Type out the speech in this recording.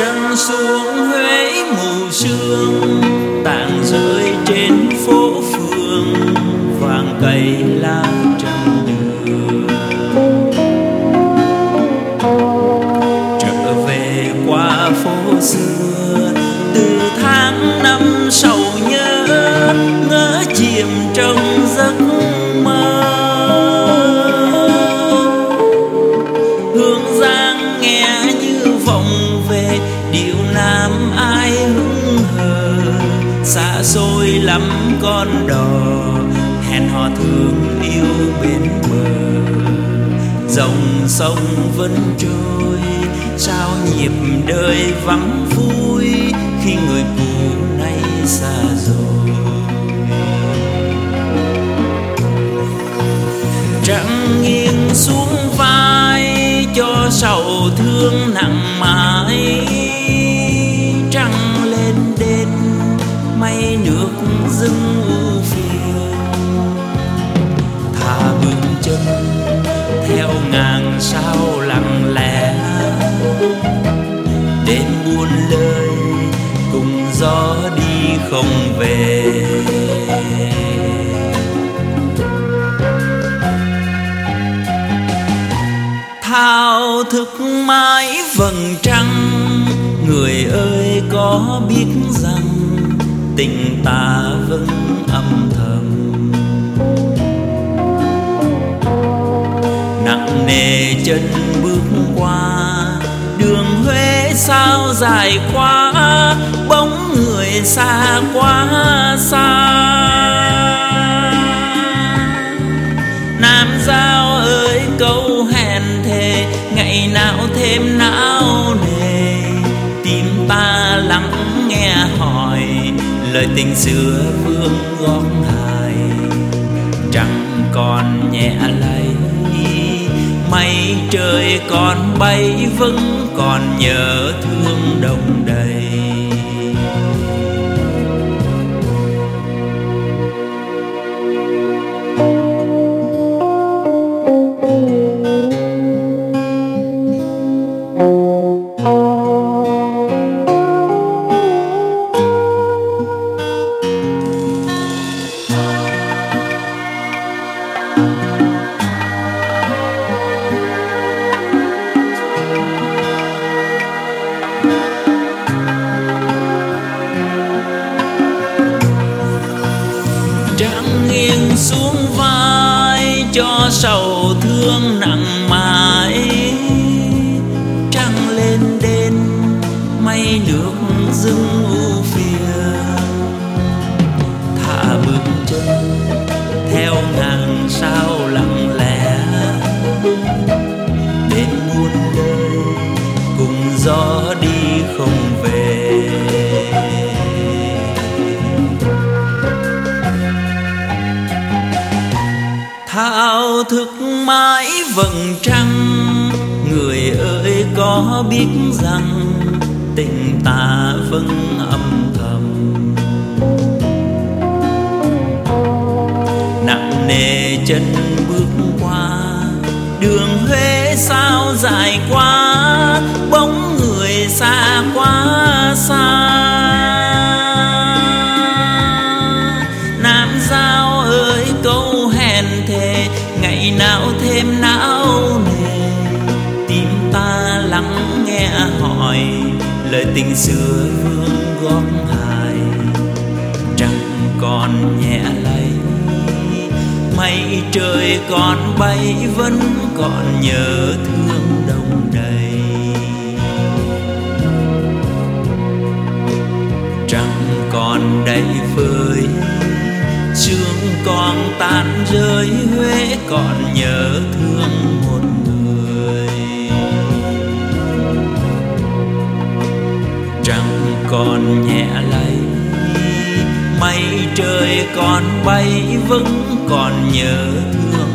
Trăng xuống Huế mù sương, tàn rơi trên phố phường, vàng cây lá trần đường. Trở về qua phố xưa, từ tháng năm sầu nhớ, ngỡ chìm trong giấc mơ. Hương Giang nghe như vọng về, điệu nam ai hững hờ. Xa xôi lắm con đò, hẹn hò thương yêu bên bờ. Dòng sông vẫn trôi, sao nhịp đời vắng vui, khi người cũ nay xa rồi. Trăng nghiêng xuống vai, cho sầu thương nặng mãi. Trăng lên đên, mây nước dưng ưu phiền. Thả bước chân theo ngàn sao lặng lẽ, đêm buồn lời cùng gió đi không về. Thao thức mãi vầng trăng, người ơi có biết rằng tình ta vẫn âm thầm. Nặng nề chân bước qua, đường Huế sao dài quá, bóng người xa quá xa. Nam Giao ơi câu hẹn thề, ngày nào thêm não nề. Tim ta lắng nghe hỏi, lời tình xưa vương gót hài. Trăng còn nhẹ lay, mây trời còn bay, vẫn còn nhớ thương đông đầy. Trăng nghiêng xuống vai, cho sầu thương nặng mãi. Trăng lên đên, mây nước dưng ưu phiền. Thả bước chân theo ngàn sao lặng lẽ, đêm muôn lời cùng gió đi không về. Thao thức mãi vầng trăng, người ơi có biết rằng tình ta vẫn âm thầm. Nặng nề chân bước qua, đường Huế sao dài quá, bóng người xa quá xa. Nam Giao ơi câu hẹn thề, ngày nào thêm não nề. Tim ta lắng nghe hỏi, lời tình xưa vương gót hài. Trăng còn nhẹ lay, mây trời còn bay, vẫn còn nhớ thương đông đầy. Trăng còn đầy vơi, sương còn tan rơi, Huế còn nhớ thương một người. Trăng còn nhẹ lay, mây trời còn bay, vẫn còn nhớ thương